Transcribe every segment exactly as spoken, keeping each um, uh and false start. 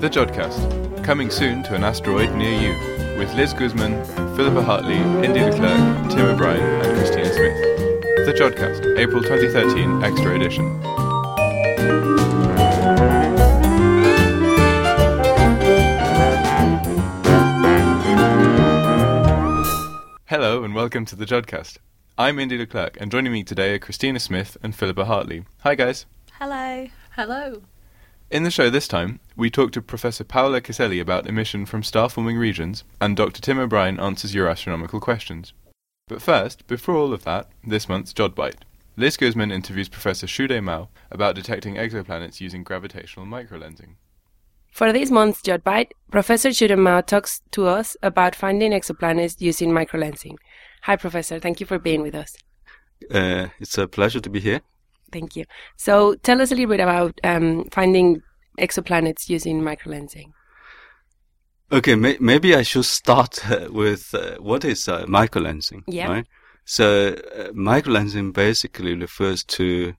The Jodcast, coming soon to an asteroid near you, with Liz Guzman, Philippa Hartley, Indy Leclerc, Tim O'Brien and Christina Smith. The Jodcast, April twenty thirteen, Extra Edition. Hello and welcome to The Jodcast. I'm Indy Leclerc and joining me today are Christina Smith and Philippa Hartley. Hi guys. Hello. Hello. In the show this time, we talk to Professor Paola Caselli about emission from star-forming regions, and Doctor Tim O'Brien answers your astronomical questions. But first, before all of that, this month's JodBite. Liz Guzman interviews Professor Shude Mao about detecting exoplanets using gravitational microlensing. For this month's JodBite, Professor Shude Mao talks to us about finding exoplanets using microlensing. Hi, Professor. Thank you for being with us. Uh, it's a pleasure to be here. Thank you. So tell us a little bit about um, finding exoplanets using microlensing. Okay, may- maybe I should start uh, with uh, what is uh, microlensing. Yeah. Right? So uh, microlensing basically refers to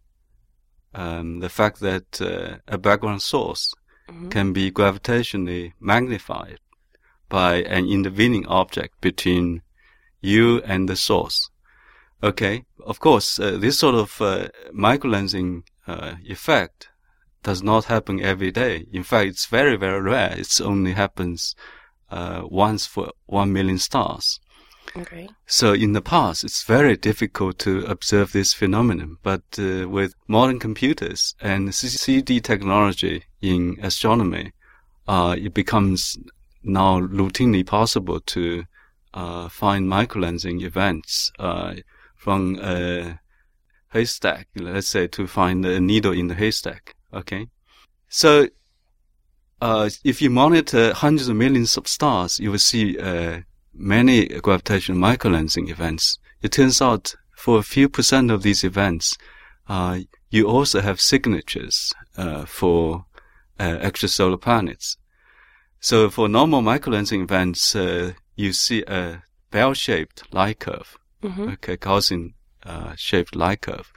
um, the fact that uh, a background source mm-hmm. can be gravitationally magnified by an intervening object between you and the source. Okay, of course, uh, this sort of uh, microlensing uh, effect does not happen every day. In fact, it's very, very rare. It only happens uh, once for one million stars. Okay. So in the past, it's very difficult to observe this phenomenon. But uh, with modern computers and C D technology in astronomy, uh, it becomes now routinely possible to uh, find microlensing events uh, from a haystack, let's say, to find a needle in the haystack. Okay. So, uh, if you monitor hundreds of millions of stars, you will see, uh, many gravitational microlensing events. It turns out for a few percent of these events, uh, you also have signatures, uh, for, uh, extrasolar planets. So for normal microlensing events, uh, you see a bell-shaped light curve. Mm-hmm. Okay, Gaussian uh, shaped light curve,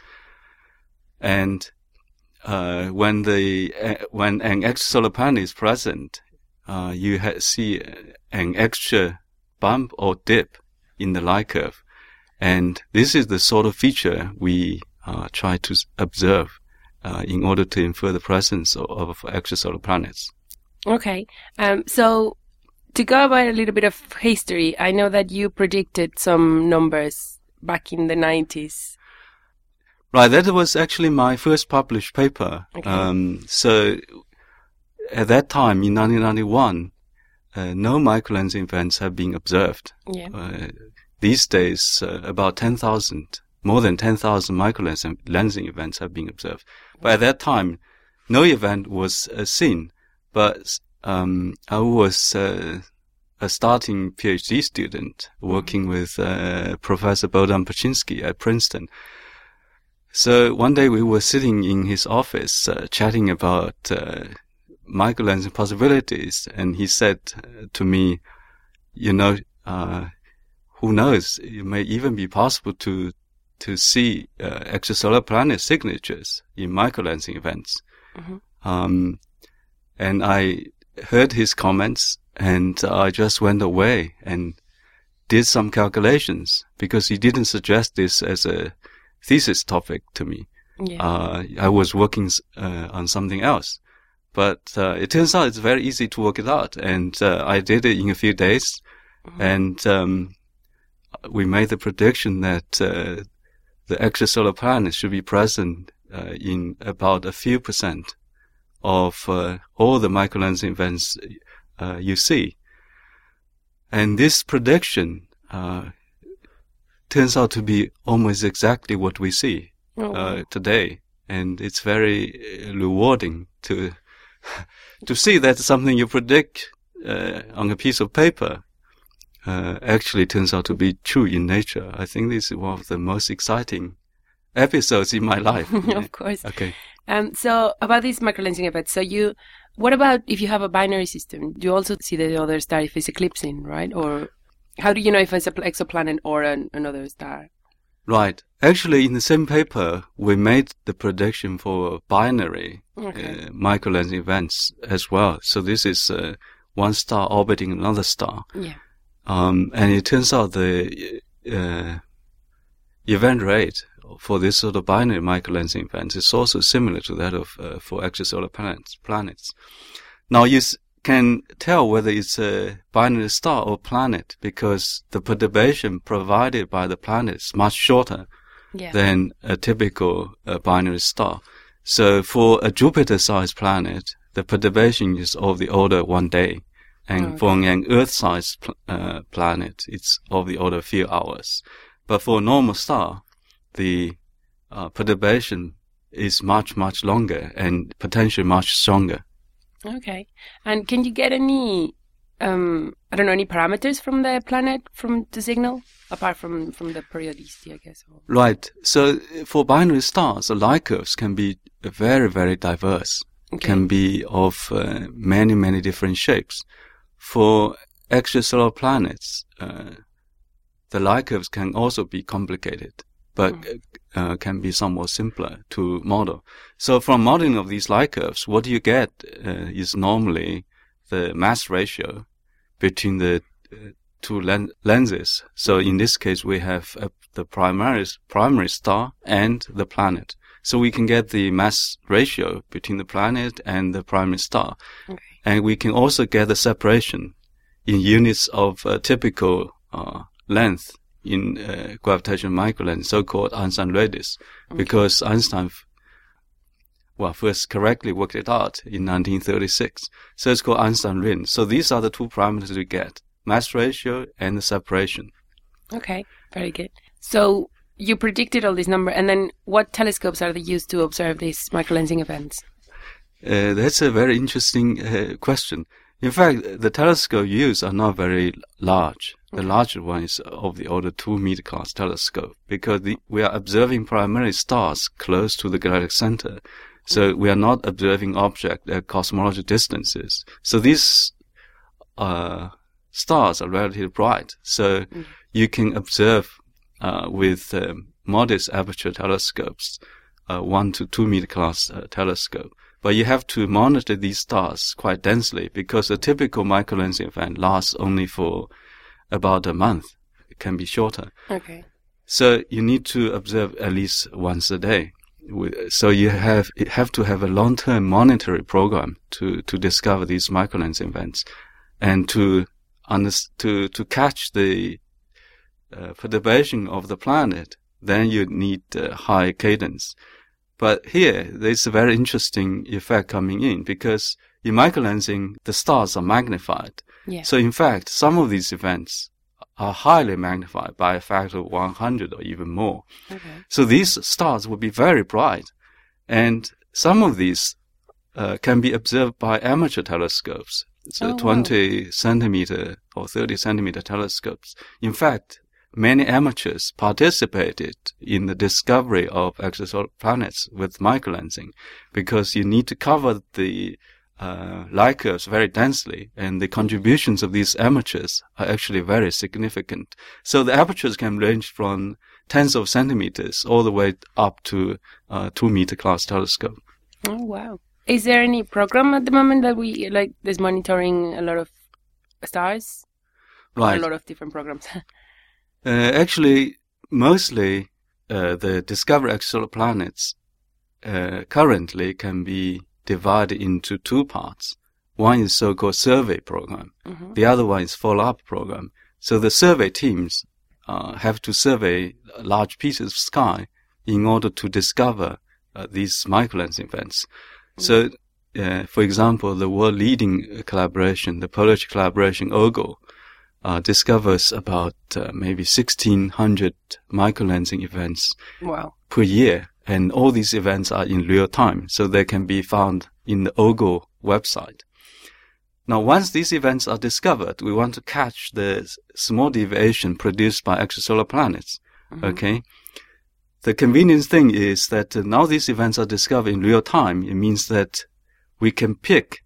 and uh, when the uh, when an extrasolar planet is present, uh, you ha- see an extra bump or dip in the light curve, and this is the sort of feature we uh, try to observe uh, in order to infer the presence of, of extrasolar planets. Okay, um, so. To go about a little bit of history, I know that you predicted some numbers back in the nineties. Right, that was actually my first published paper. Okay. Um, so at that time, in nineteen ninety-one, uh, no microlensing events have been observed. Yeah. Uh, these days, uh, about ten thousand, more than ten thousand microlensing events have been observed. But at that time, no event was uh, seen. But Um, I was uh, a starting PhD student working with uh, Professor Bogdan Paczynski at Princeton. So one day we were sitting in his office uh, chatting about uh, microlensing possibilities, and he said to me, you know, uh, who knows, it may even be possible to to see uh, extrasolar planet signatures in microlensing events. Mm-hmm. Um, and I heard his comments, and I just went away and did some calculations, because he didn't suggest this as a thesis topic to me. Yeah. Uh, I was working uh, on something else. But uh, it turns out it's very easy to work it out, and uh, I did it in a few days, mm-hmm. and um, we made the prediction that uh, the extrasolar planets should be present uh, in about a few percent of uh, all the microlensing events uh, you see. And this prediction uh, turns out to be almost exactly what we see oh. uh, today. And it's very rewarding to to see that something you predict uh, on a piece of paper uh, actually turns out to be true in nature. I think this is one of the most exciting episodes in my life. Of course. Okay. Um, so about these microlensing effects, so you, what about if you have a binary system? Do you also see the other star if it's eclipsing, right? Or how do you know if it's an exoplanet or an, another star? Right. Actually, in the same paper, we made the prediction for binary Okay. uh, microlensing events as well. So this is uh, one star orbiting another star. Yeah. Um, and it turns out the uh, event rate for this sort of binary microlensing events is also similar to that of uh, for extrasolar planets. planets. Now you s- can tell whether it's a binary star or planet because the perturbation provided by the planet is much shorter Yeah. than a typical uh, binary star. So for a Jupiter-sized planet, the perturbation is of the order one day. And Okay. for an Earth-sized pl- uh, planet, it's of the order a few hours. But for a normal star, the uh, perturbation is much, much longer and potentially much stronger. Okay. And can you get any, um, I don't know, any parameters from the planet, from the signal, apart from, from the periodicity, I guess? Or... Right. So uh, for binary stars, the light curves can be very, very diverse. Okay. Can be of uh, many, many different shapes. For extrasolar planets, uh, the light curves can also be complicated, but Mm. uh, can be somewhat simpler to model. So from modeling of these light curves, what you get uh, is normally the mass ratio between the uh, two len- lenses. So in this case, we have uh, the primary primary star and the planet. So we can get the mass ratio between the planet and the primary star. Okay. And we can also get the separation in units of uh, typical uh, length in uh, gravitational microlens, so-called Einstein radius, Okay. because Einstein, f- well, first correctly worked it out in nineteen thirty-six. So it's called Einstein ring. So these are the two parameters we get, mass ratio and the separation. Okay. Very good. So you predicted all these numbers, and then what telescopes are they used to observe these microlensing events? Uh, that's a very interesting uh, question. In fact, the telescope used are not very large. The Okay. larger one is of the order two meter class telescope because the, we are observing primarily stars close to the galactic center. So we are not observing objects at cosmological distances. So these uh, stars are relatively bright. So Mm. you can observe uh, with um, modest aperture telescopes, uh, one to two meter class uh, telescope. But you have to monitor these stars quite densely because a typical microlensing event lasts only for about a month. It can be shorter. Okay. So you need to observe at least once a day. With- So you have you have to have a long-term monitoring program to, to discover these microlensing events and to under, to to catch the uh, perturbation of the planet. Then you need uh, high cadence. But here, there's a very interesting effect coming in because in microlensing, the stars are magnified. Yeah. So in fact, some of these events are highly magnified by a factor of one hundred or even more. Okay. So these stars will be very bright. And some of these uh, can be observed by amateur telescopes. So Oh, wow. twenty centimeter or thirty centimeter telescopes. In fact, many amateurs participated in the discovery of extrasolar planets with microlensing because you need to cover the uh, light curves very densely, and the contributions of these amateurs are actually very significant. So the apertures can range from tens of centimeters all the way up to uh, two meter class telescope. Oh, wow. Is there any program at the moment that we, like, is monitoring a lot of stars? Right. A lot of different programs. Uh, actually, mostly uh, the discovered extrasolar planets uh, currently can be divided into two parts. One is so-called survey program. Mm-hmm. The other one is follow-up program. So the survey teams uh, have to survey large pieces of sky in order to discover uh, these microlensing events. Mm-hmm. So, uh, for example, the world-leading collaboration, the Polish collaboration OGLE, Uh, discovers about uh, maybe sixteen hundred microlensing events Wow. per year. And all these events are in real time, so they can be found in the OGLE website. Now, once these events are discovered, we want to catch the small deviation produced by extrasolar planets. Mm-hmm. Okay? The convenient thing is that uh, now these events are discovered in real time. It means that we can pick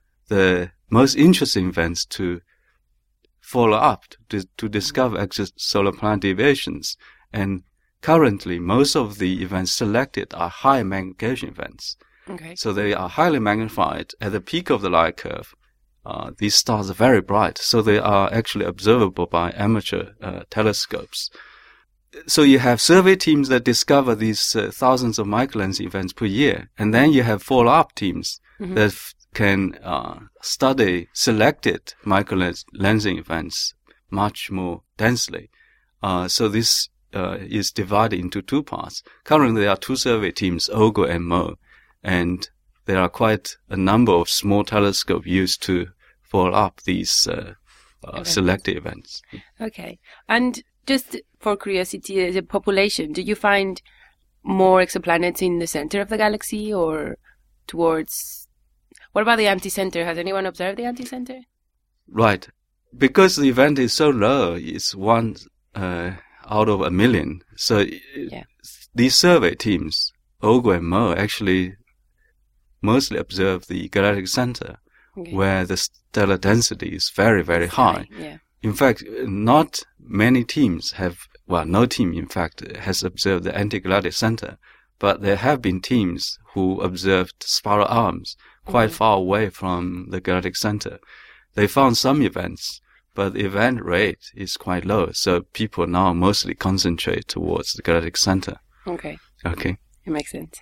the most interesting events to follow up to, to discover extrasolar planet deviations and currently most of the events selected are high magnification events. Okay. So they are highly magnified at the peak of the light curve. Uh, these stars are very bright, so they are actually observable by amateur uh, telescopes. So you have survey teams that discover these uh, thousands of microlensing events per year, and then you have follow-up teams mm-hmm. that f- can uh, study selected microlensing events much more densely. Uh, so this uh, is divided into two parts. Currently, there are two survey teams, OGO and M O, and there are quite a number of small telescopes used to follow up these uh, uh, events. selected events. Okay. And just for curiosity, the population, do you find more exoplanets in the center of the galaxy or towards... What about the anti-center? Has anyone observed the anti-center? Right. Because the event is so low, it's one uh, out of a million. So yeah. these survey teams, OGO and M O, actually mostly observe the galactic center, okay. where the stellar density is very, very That's high. high. Yeah. In fact, not many teams have, well, no team, in fact, has observed the anti-galactic center, but there have been teams who observed spiral arms quite mm-hmm. far away from the galactic center. They found some events, but the event rate is quite low, so people now mostly concentrate towards the galactic center. Okay. Okay. It makes sense.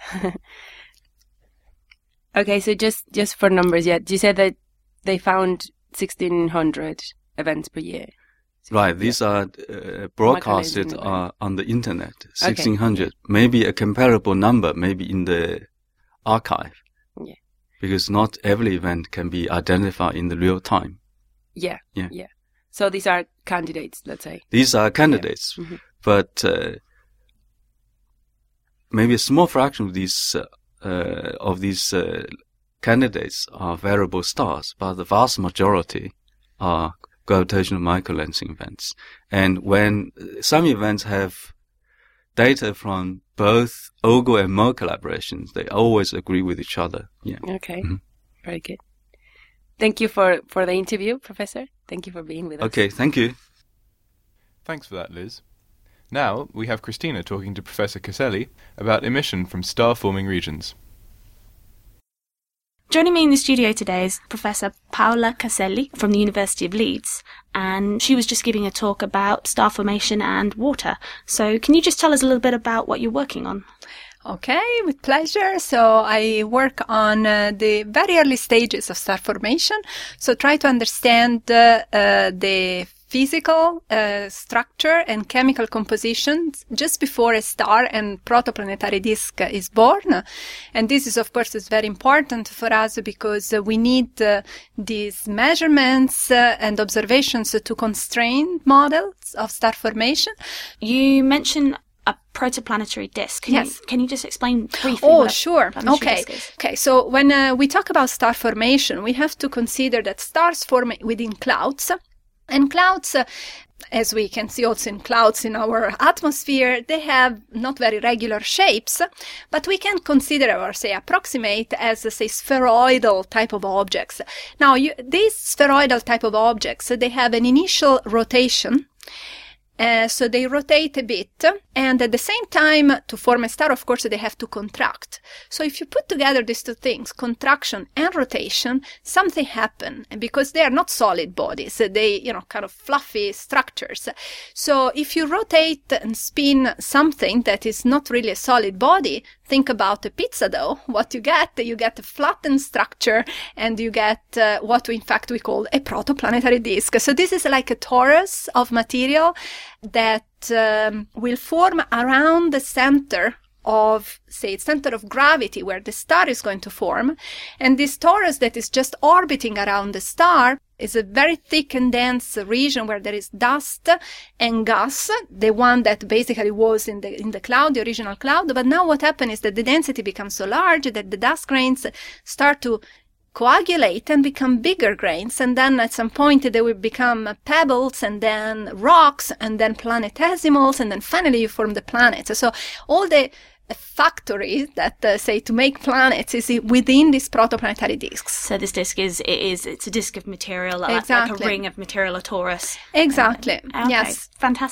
Okay, so just, just for numbers, yeah, you said that they found sixteen hundred events per year. So right, these are uh, broadcasted uh, on the internet, sixteen hundred. Okay. Maybe a comparable number, maybe in the archive. Yeah. Because not every event can be identified in the real time. Yeah, yeah. yeah. So these are candidates, let's say. These are candidates, yeah. mm-hmm. but uh, maybe a small fraction of these uh, uh, of these uh, candidates are variable stars, but the vast majority are gravitational microlensing events. And when some events have data from both OGO and M O collaborations, they always agree with each other. Yeah. Okay. Mm-hmm. Very good. Thank you for, for the interview, Professor. Thank you for being with us. Okay, thank you. Thanks for that, Liz. Now we have Christina talking to Professor Caselli about emission from star-forming regions. Joining me in the studio today is Professor Paola Caselli from the University of Leeds, and she was just giving a talk about star formation and water. So can you just tell us a little bit about what you're working on? Okay, with pleasure. So I work on uh, the very early stages of star formation, so try to understand uh, uh, the physical uh, structure and chemical composition just before a star and protoplanetary disk is born. And this is, of course, is very important for us because uh, we need uh, these measurements uh, and observations to constrain models of star formation. You mentioned a protoplanetary disk. Can yes. You, can you just explain briefly? Oh, what sure. Okay. Okay. So when uh, we talk about star formation, we have to consider that stars form within clouds. And clouds, uh, as we can see also in clouds in our atmosphere, they have not very regular shapes, but we can consider or say approximate as, uh, say, spheroidal type of objects. Now, you, these spheroidal type of objects, they have an initial rotation. Uh, so they rotate a bit, and at the same time, to form a star, of course, they have to contract. So if you put together these two things, contraction and rotation, something happens. And because they are not solid bodies, they, you know, kind of fluffy structures. So if you rotate and spin something that is not really a solid body, think about a pizza dough. What you get, you get a flattened structure, and you get uh, what we, in fact we call a protoplanetary disk. So this is like a torus of material that um, will form around the center of, say, center of gravity where the star is going to form. And this torus that is just orbiting around the star is a very thick and dense region where there is dust and gas, the one that basically was in the in the cloud, the original cloud. But now what happens is that the density becomes so large that the dust grains start to coagulate and become bigger grains, and then at some point they will become pebbles, and then rocks, and then planetesimals, and then finally you form the planets. So all the factories that uh, say to make planets is within these protoplanetary disks. So this disk is it is it's a disk of material, like, exactly. like a ring of material, a torus. Exactly. Um, okay. Yes. Fantastic.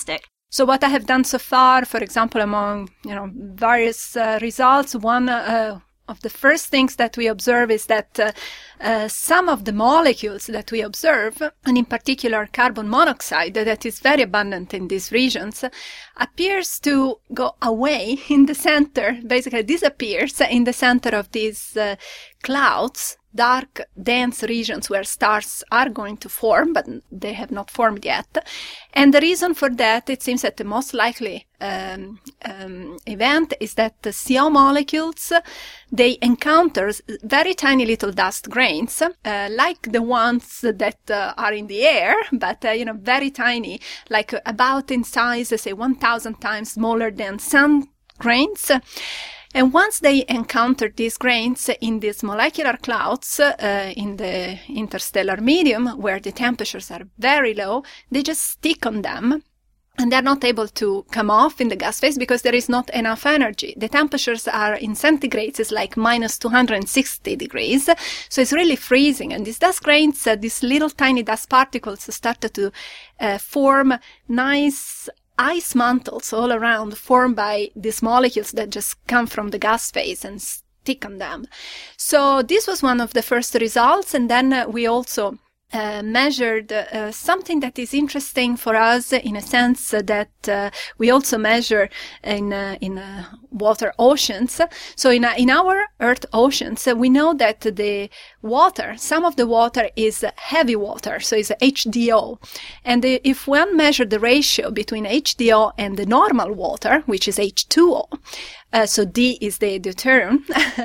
So what I have done so far, for example, among you know various uh, results, one uh, of the first things that we observe is that uh, uh, some of the molecules that we observe, and in particular carbon monoxide, that is very abundant in these regions, appears to go away in the center, basically disappears in the center of these uh, clouds, dark, dense regions where stars are going to form, but they have not formed yet. And the reason for that, it seems that the most likely um, um, event is that the C O molecules, they encounter very tiny little dust grains, uh, like the ones that uh, are in the air, but, uh, you know, very tiny, like uh, about in size, say, one thousand times smaller than sun grains. And once they encounter these grains in these molecular clouds uh, in the interstellar medium, where the temperatures are very low, they just stick on them. And they're not able to come off in the gas phase because there is not enough energy. The temperatures are in centigrades, it's like minus two hundred sixty degrees. So it's really freezing. And these dust grains, uh, these little tiny dust particles started to uh, form nice ice mantles all around, formed by these molecules that just come from the gas phase and stick on them. So this was one of the first results. And then uh, we also Uh, measured uh, something that is interesting for us in a sense that uh, we also measure in uh, in uh, water oceans. So in uh, in our Earth oceans, uh, we know that the water, some of the water is heavy water, so it's H D O. And the, if one measure the ratio between H D O and the normal water, which is H two O, Uh, so D is the deuterium.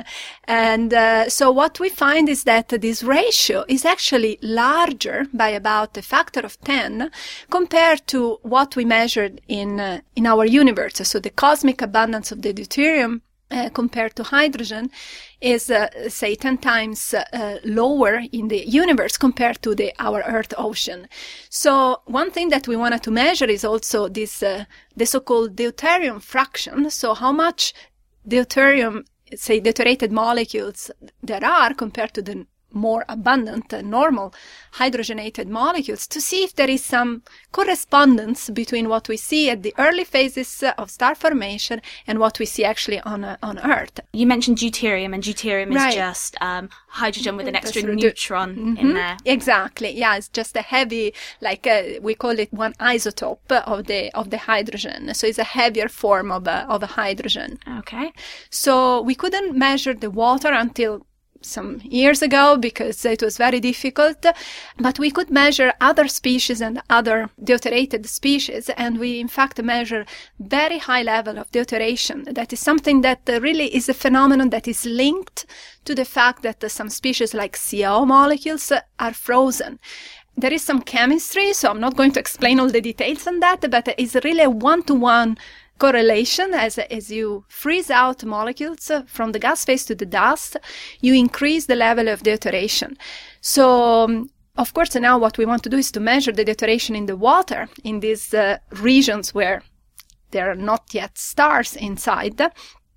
And uh, so what we find is that this ratio is actually larger by about a factor of ten compared to what we measured in uh, in our universe. So the cosmic abundance of the deuterium uh, compared to hydrogen is, uh, say, ten times uh, lower in the universe compared to the our Earth ocean. So one thing that we wanted to measure is also this uh, the so-called deuterium fraction. So how much deuterium, say, deuterated molecules there are compared to the more abundant uh, normal hydrogenated molecules, to see if there is some correspondence between what we see at the early phases uh, of star formation and what we see actually on uh, on Earth. You mentioned deuterium, and deuterium is Right. just um, hydrogen with an extra That's neutron Mhm. in there. Exactly. Yeah, it's just a heavy, like uh, we call it one isotope of the of the hydrogen. So it's a heavier form of a, of a hydrogen. Okay. So we couldn't measure the water until some years ago because it was very difficult, but we could measure other species and other deuterated species, and we in fact measure very high level of deuteration. That is something that uh, really is a phenomenon that is linked to the fact that uh, some species like C O molecules uh, are frozen. There is some chemistry, so I'm not going to explain all the details on that, but it's really a one-to-one correlation. As as you freeze out molecules uh, from the gas phase to the dust, you increase the level of deuteration. So, um, of course, now what we want to do is to measure the deuteration in the water in these uh, regions where there are not yet stars inside.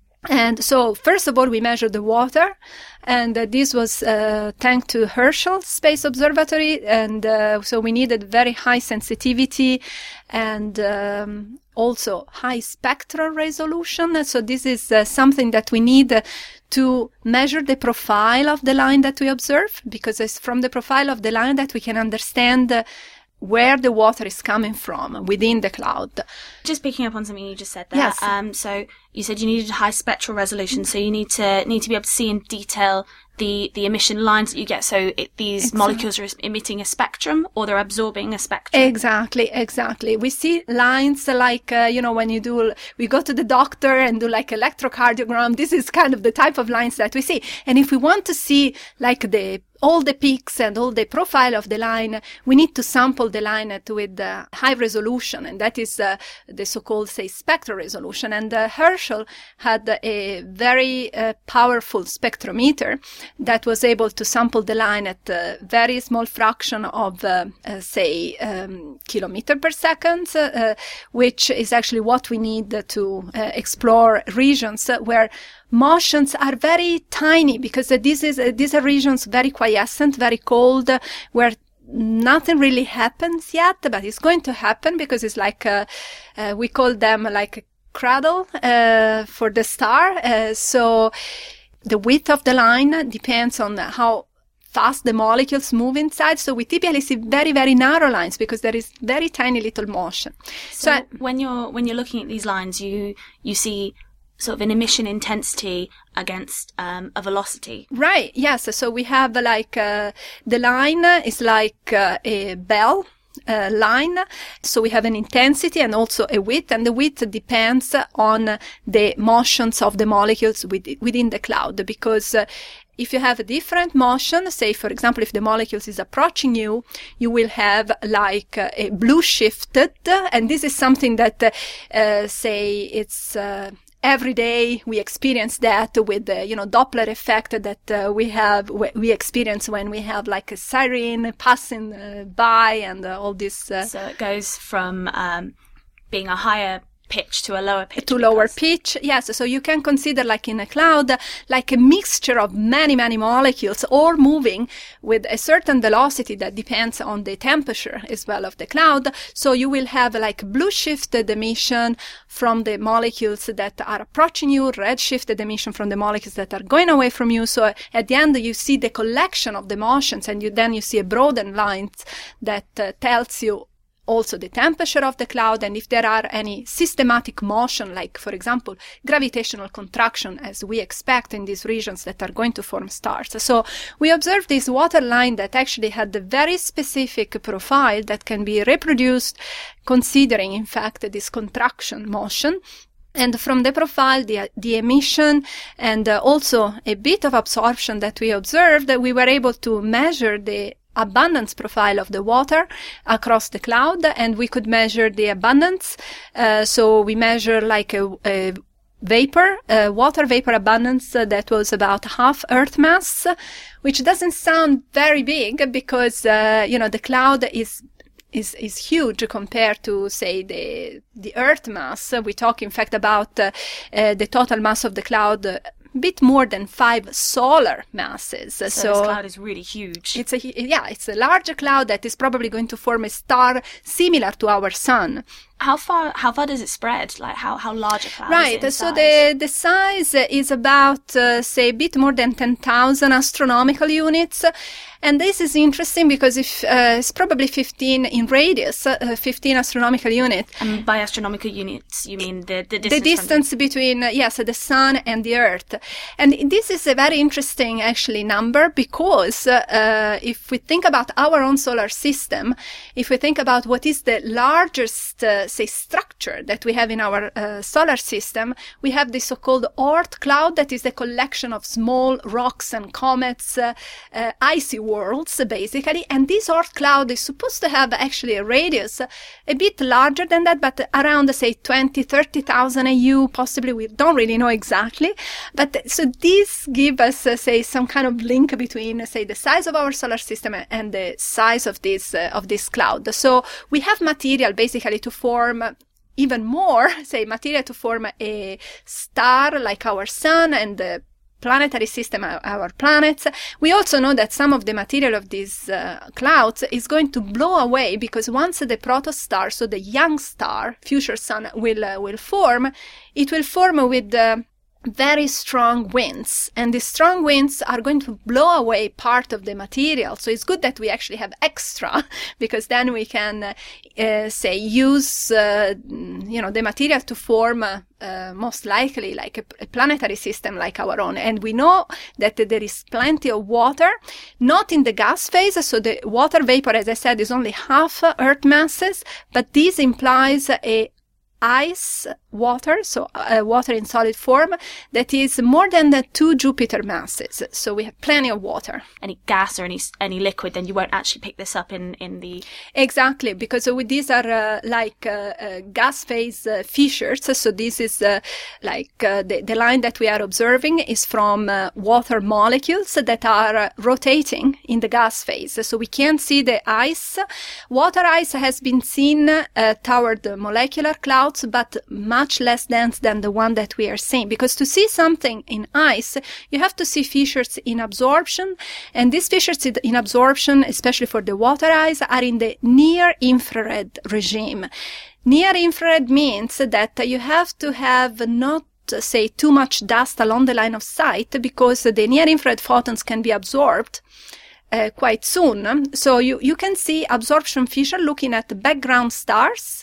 And so, first of all, we measured the water, and uh, this was uh, thanks to Herschel Space Observatory, and uh, so we needed very high sensitivity and um, also high spectral resolution. So this is uh, something that we need uh, to measure the profile of the line that we observe, because it's from the profile of the line that we can understand uh, where the water is coming from within the cloud. Just picking up on something you just said there. Yes. Um, so you said you needed high spectral resolution, so you need to need to be able to see in detail the, the emission lines that you get. So it, these Exactly. molecules are emitting a spectrum, or they're absorbing a spectrum. Exactly, exactly. We see lines like, uh, you know, when you do, we go to the doctor and do like electrocardiogram. This is kind of the type of lines that we see. And if we want to see like the all the peaks and all the profile of the line, we need to sample the line at, with uh, high resolution, and that is uh, the so-called, say, spectral resolution. And uh, Herschel had a very uh, powerful spectrometer that was able to sample the line at a very small fraction of, uh, uh, say, um, kilometer per second, uh, which is actually what we need to uh, explore regions where motions are very tiny, because uh, this is uh, these are regions very quiescent, very cold, uh, where nothing really happens yet, but it's going to happen because it's like, uh, uh, we call them like a cradle uh, for the star. Uh, so the width of the line depends on how fast the molecules move inside. So we typically see very, very narrow lines because there is very tiny little motion. So, So, I- when you're when you're looking at these lines, you you see sort of an emission intensity against um, a velocity. Right, yes. So we have uh, like uh, the line is like uh, a bell uh, line. So we have an intensity and also a width, and the width depends on the motions of the molecules with- within the cloud. Because uh, if you have a different motion, say for example, if the molecules is approaching you, you will have like uh, a blue shifted, and this is something that uh, uh, say it's uh, every day we experience that with the, you know, Doppler effect that uh, we have, we experience when we have like a siren passing uh, by and uh, all this. Uh, So it goes from um, being a higher pitch to a lower pitch. to lower because- pitch, yes. So you can consider like in a cloud, like a mixture of many, many molecules all moving with a certain velocity that depends on the temperature as well of the cloud. So you will have like blue shifted emission from the molecules that are approaching you, red shifted emission from the molecules that are going away from you. So at the end you see the collection of the motions, and you then you see a broadened line that uh, tells you also the temperature of the cloud, and if there are any systematic motion, like, for example, gravitational contraction, as we expect in these regions that are going to form stars. So we observed this water line that actually had a very specific profile that can be reproduced considering, in fact, this contraction motion. And from the profile, the, the emission, and uh, also a bit of absorption that we observed, we were able to measure the abundance profile of the water across the cloud, and we could measure the abundance. Uh, so we measure like a, a vapor, uh, water vapor abundance uh, that was about half Earth mass, which doesn't sound very big because, uh, you know, the cloud is is is huge compared to, say, the the Earth mass. We talk, in fact, about uh, uh, the total mass of the cloud, uh, bit more than five solar masses. So, So, this cloud is really huge. it's a yeah, it's a larger cloud that is probably going to form a star similar to our sun. How far? How far does it spread? Like how how large a cloud? Right. Is it So in size? the the size is about uh, say a bit more than ten thousand astronomical units. And this is interesting because if uh, it's probably fifteen in radius, uh, fifteen astronomical units. And by astronomical units, you mean the the distance? The from distance between, uh, yes, the sun and the earth. And this is a very interesting, actually, number because uh, if we think about our own solar system, if we think about what is the largest, uh, say, structure that we have in our uh, solar system, we have the so-called Oort cloud that is a collection of small rocks and comets, uh, uh, icy worlds, basically. And this Oort cloud is supposed to have actually a radius a bit larger than that, but around, say, twenty, thirty thousand A U, possibly. We don't really know exactly. But so these give us, uh, say, some kind of link between, uh, say, the size of our solar system and the size of this, uh, of this cloud. So we have material basically to form even more, say, material to form a star like our sun and the planetary system, our planets. We also know that some of the material of these uh, clouds is going to blow away because once the protostar, so the young star, future sun, will uh, will form, it will form with uh, very strong winds, and the strong winds are going to blow away part of the material. So it's good that we actually have extra, because then we can, uh, uh, say, use, uh, you know, the material to form, uh, uh, most likely, like a, a planetary system like our own. And we know that there is plenty of water, not in the gas phase. So the water vapor, as I said, is only half Earth masses, but this implies a ice water, so uh, water in solid form, that is more than the two Jupiter masses. So we have plenty of water. any gas or any any liquid, then you won't actually pick this up in in the. Exactly, because uh, with these are uh, like uh, uh, gas phase uh, fissures. So this is uh, like uh, the, the line that we are observing is from uh, water molecules that are uh, rotating in the gas phase. So we can't see the ice. Water ice has been seen uh, toward the molecular cloud clouds, but much less dense than the one that we are seeing. Because to see something in ice, you have to see features in absorption, and these features in absorption, especially for the water ice, are in the near-infrared regime. Near-infrared means that you have to have not say too much dust along the line of sight, because the near-infrared photons can be absorbed uh, quite soon. So you, you can see absorption feature looking at the background stars.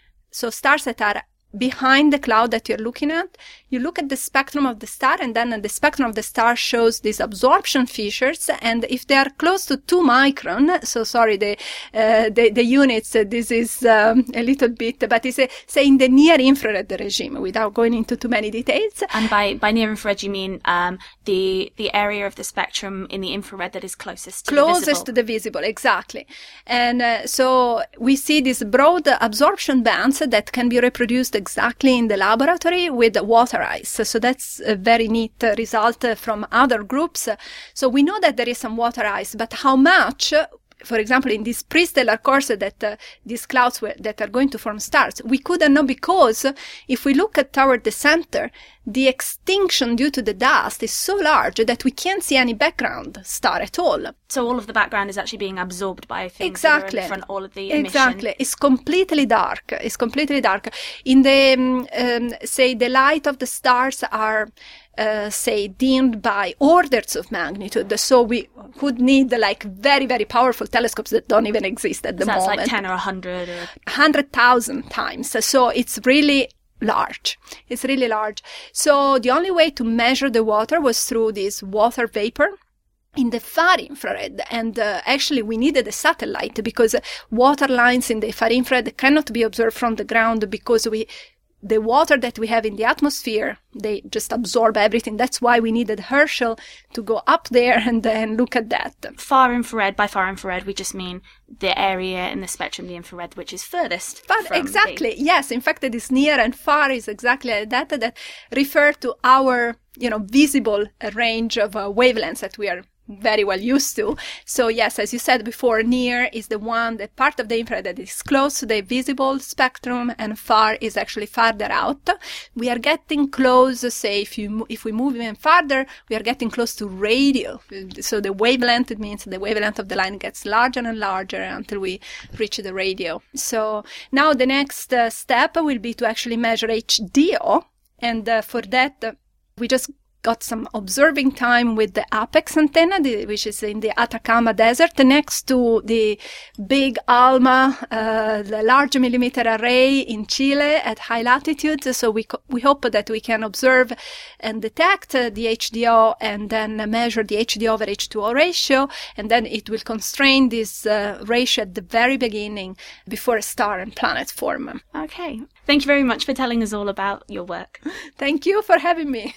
So stars that are behind the cloud that you're looking at. You look at the spectrum of the star, and then the spectrum of the star shows these absorption features. And if they are close to two micron, so sorry, the uh, the, the units, uh, this is um, a little bit, but it's, uh, say, in the near-infrared regime, without going into too many details. And by, by near-infrared, you mean um, the the area of the spectrum in the infrared that is closest to Closest the visible. to the visible, exactly. And uh, so we see these broad absorption bands that can be reproduced exactly in the laboratory with water ice. So that's a very neat uh, result uh, from other groups. So we know that there is some water ice, but how much? Uh, for example, in this pre-stellar course that uh, these clouds were, that are going to form stars, we couldn't know, because if we look at toward the center, the extinction due to the dust is so large that we can't see any background star at all. So all of the background is actually being absorbed by things Exactly. that are in front, all of the emission. Exactly. It's completely dark. It's completely dark. In the, um, um, say, the light of the stars are, uh, say, dimmed by orders of magnitude. So we would need, like, very, very powerful telescopes that don't even exist at the so that's moment. like ten or a hundred or one hundred thousand times. So it's really large. It's really large. So the only way to measure the water was through this water vapor in the far infrared. And uh, actually we needed a satellite, because water lines in the far infrared cannot be observed from the ground, because we the water that we have in the atmosphere, they just absorb everything. That's why we needed Herschel to go up there and then look at that. Far infrared, by far infrared, we just mean the area in the spectrum, the infrared, which is furthest But from exactly, the... yes. In fact, this near and far is exactly that that refer to our, you know, visible range of uh, wavelengths that we are very well used to. So yes, as you said before, near is the one, the part of the infrared that is close to the visible spectrum, and far is actually farther out. We are getting close, say, if you if we move even farther, we are getting close to radio. So the wavelength, it means the wavelength of the line gets larger and larger until we reach the radio. So now the next uh, step will be to actually measure H D O, and uh, for that uh, we just got some observing time with the Apex antenna, the, which is in the Atacama Desert, next to the big ALMA, uh, the large millimeter array in Chile at high latitudes. So we co- we hope that we can observe and detect uh, the H D O, and then measure the H D O over H two O ratio, and then it will constrain this uh, ratio at the very beginning before a star and planet form. Okay. Thank you very much for telling us all about your work. Thank you for having me.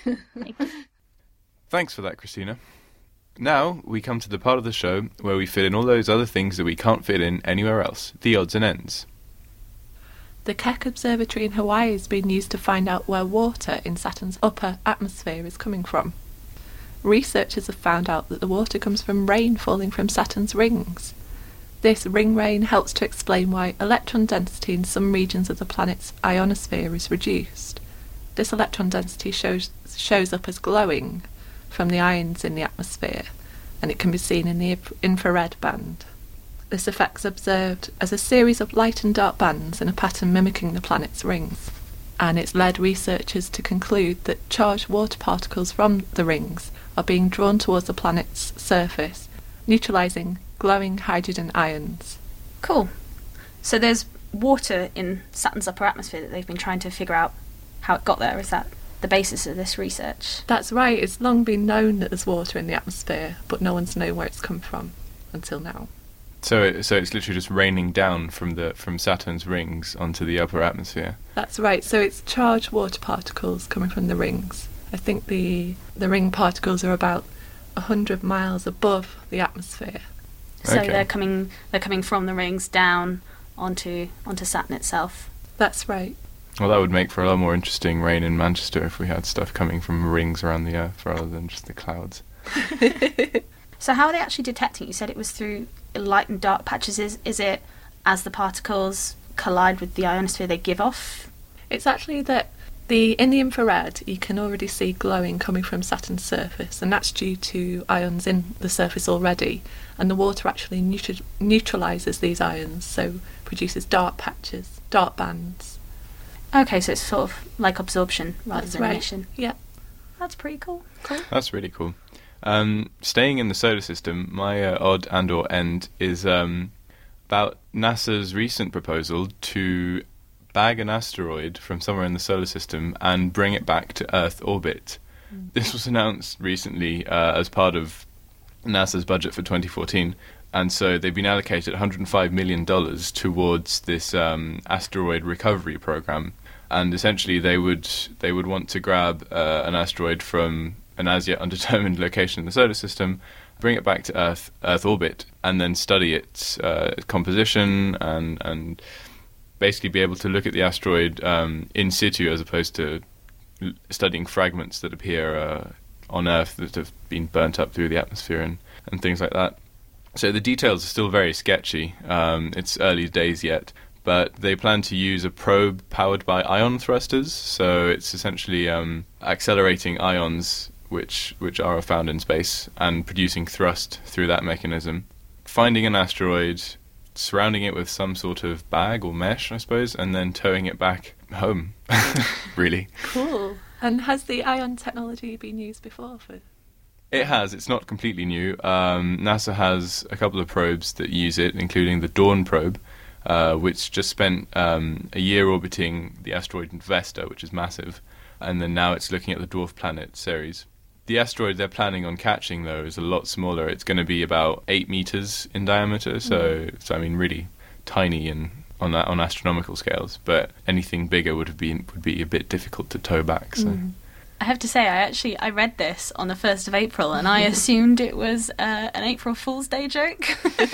Thanks for that, Christina. Now we come to the part of the show where we fit in all those other things that we can't fit in anywhere else, the odds and ends. The Keck Observatory in Hawaii has been used to find out where water in Saturn's upper atmosphere is coming from. Researchers have found out that the water comes from rain falling from Saturn's rings. This ring rain helps to explain why electron density in some regions of the planet's ionosphere is reduced. This electron density shows shows up as glowing from the ions in the atmosphere, and it can be seen in the infrared band. This effect is observed as a series of light and dark bands in a pattern mimicking the planet's rings, and it's led researchers to conclude that charged water particles from the rings are being drawn towards the planet's surface, neutralizing glowing hydrogen ions. Cool. So there's water in Saturn's upper atmosphere that they've been trying to figure out how it got there. Is that the basis of this research? That's right. It's long been known that there's water in the atmosphere, but no one's known where it's come from until now. So, it, so it's literally just raining down from the from Saturn's rings onto the upper atmosphere. That's right. So it's charged water particles coming from the rings. I think the the ring particles are about a hundred miles above the atmosphere. So Okay. they're coming they're coming from the rings down onto onto Saturn itself. That's right. Well, that would make for a lot more interesting rain in Manchester if we had stuff coming from rings around the Earth rather than just the clouds. So how are they actually detecting? You said it was through light and dark patches. Is is it as the particles collide with the ionosphere they give off It's actually that the in the infrared you can already see glowing coming from Saturn's surface, and that's due to ions in the surface already, and the water actually neutral- neutralises these ions, so produces dark patches, dark bands. Okay, so it's sort of like absorption rather That's than right. emission. Yeah. That's pretty cool. Cool. That's really cool. Um, staying in the solar system, my uh, odd and or end is um, about NASA's recent proposal to bag an asteroid from somewhere in the solar system and bring it back to Earth orbit. Mm. This was announced recently uh, as part of NASA's budget for twenty fourteen, and so they've been allocated one hundred five million dollars towards this um, asteroid recovery program. And essentially they would they would want to grab uh, an asteroid from an as yet undetermined location in the solar system, bring it back to Earth Earth orbit, and then study its uh, composition and and basically be able to look at the asteroid um, in situ as opposed to l- studying fragments that appear uh, on Earth that have been burnt up through the atmosphere and, and things like that. So the details are still very sketchy. Um, it's early days yet, but they plan to use a probe powered by ion thrusters. So it's essentially um, accelerating ions which which are found in space and producing thrust through that mechanism. Finding an asteroid, surrounding it with some sort of bag or mesh, I suppose, and then towing it back home, really. Cool. And has the ion technology been used before for... It has. It's not completely new. Um, NASA has a couple of probes that use it, including the Dawn probe, uh, which just spent um, a year orbiting the asteroid Vesta, which is massive, and then now it's looking at the dwarf planet Ceres. The asteroid they're planning on catching, though, is a lot smaller. It's going to be about eight meters in diameter, so, mm. so I mean, really tiny in, on on astronomical scales. But anything bigger would have been would be a bit difficult to tow back. So. Mm. I have to say, I actually I read this on the first of April, and I assumed it was uh, an April Fool's Day joke,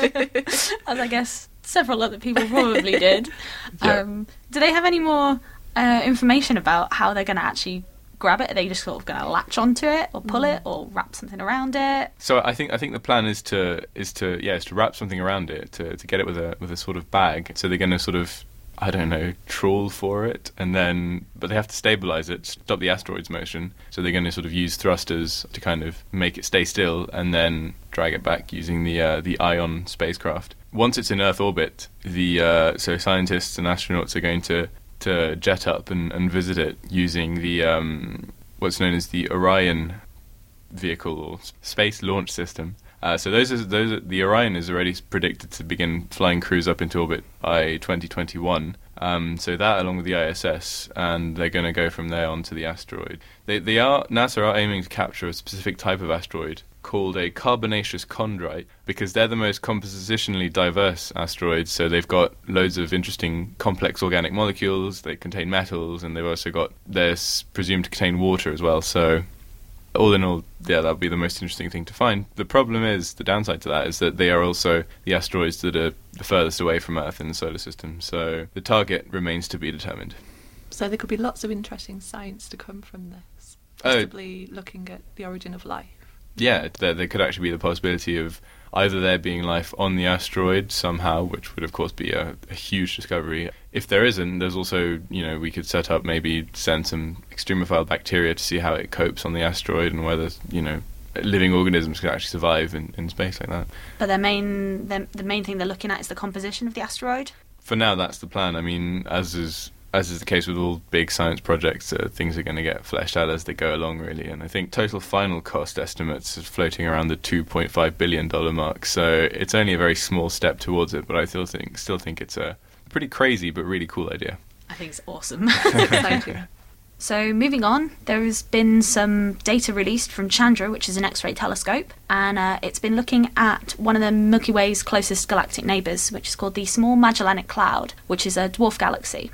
as I guess several other people probably did. Yeah. Um, do they have any more uh, information about how they're going to actually grab it? Are they just sort of going to latch onto it, or pull mm. it, or wrap something around it? So I think I think the plan is to is to yeah is to wrap something around it to, to get it with a with a sort of bag. So they're going to sort of I don't know trawl for it, and then but they have to stabilize it, stop the asteroid's motion. So they're going to sort of use thrusters to kind of make it stay still, and then drag it back using the uh, the Ion spacecraft. Once it's in Earth orbit, the uh, so scientists and astronauts are going to to jet up and, and visit it using the um, what's known as the Orion vehicle or space launch system. Uh, so those are, those are, the Orion is already predicted to begin flying crews up into orbit by twenty twenty-one. Um, so that along with the I S S, and they're going to go from there onto the asteroid. They they are NASA are aiming to capture a specific type of asteroid called a carbonaceous chondrite, because they're the most compositionally diverse asteroids. So they've got loads of interesting complex organic molecules, they contain metals, and they've also got, they're presumed to contain water as well. So all in all, yeah, that would be the most interesting thing to find. The problem is, the downside to that is that they are also the asteroids that are the furthest away from Earth in the solar system. So the target remains to be determined. So there could be lots of interesting science to come from this, possibly oh, looking at the origin of life. Yeah, there, there could actually be the possibility of either there being life on the asteroid somehow, which would of course be a, a huge discovery. If there isn't, there's also, you know, we could set up, maybe send some extremophile bacteria to see how it copes on the asteroid and whether, you know, living organisms can actually survive in, in space like that. But their main, their, the main thing they're looking at is the composition of the asteroid? For now, that's the plan. I mean, as is... As is the case with all big science projects, uh, things are going to get fleshed out as they go along, really. And I think total final cost estimates are floating around the two point five billion dollars mark. So it's only a very small step towards it, but I still think still think it's a pretty crazy but really cool idea. I think it's awesome. Exciting. So moving on, there has been some data released from Chandra, which is an X-ray telescope, and uh, it's been looking at one of the Milky Way's closest galactic neighbours, which is called the Small Magellanic Cloud, which is a dwarf galaxy.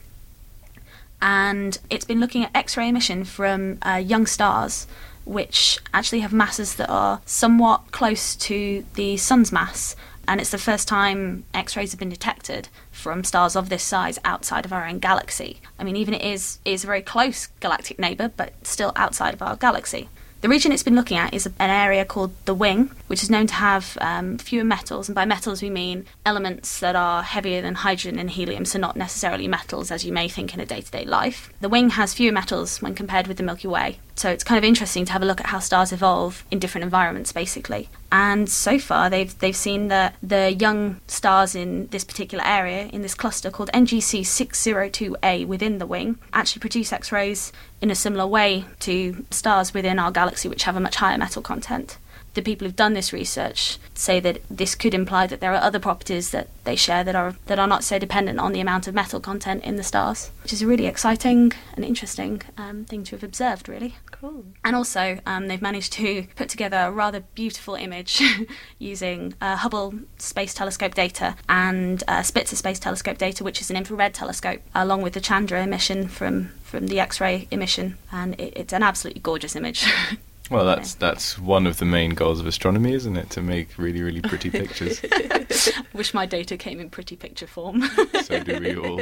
And it's been looking at X-ray emission from uh, young stars, which actually have masses that are somewhat close to the Sun's mass, and it's the first time X-rays have been detected from stars of this size outside of our own galaxy. I mean, even it is is a very close galactic neighbour, but still outside of our galaxy. The region it's been looking at is an area called the Wing, which is known to have um, fewer metals, and by metals we mean elements that are heavier than hydrogen and helium, so not necessarily metals as you may think in a day-to-day life. The Wing has fewer metals when compared with the Milky Way, so it's kind of interesting to have a look at how stars evolve in different environments, basically. And so far, they've they've seen that the young stars in this particular area, in this cluster called N G C six oh two A within the Wing, actually produce X-rays in a similar way to stars within our galaxy which have a much higher metal content. The people who've done this research say that this could imply that there are other properties that they share that are that are not so dependent on the amount of metal content in the stars, which is a really exciting and interesting um, thing to have observed, really. Cool. And also, um, they've managed to put together a rather beautiful image using uh, Hubble Space Telescope data and uh, Spitzer Space Telescope data, which is an infrared telescope, along with the Chandra emission from, from the X-ray emission, and it, it's an absolutely gorgeous image. Well, that's that's one of the main goals of astronomy, isn't it? To make really, really pretty pictures. Wish my data came in pretty picture form. So do we all.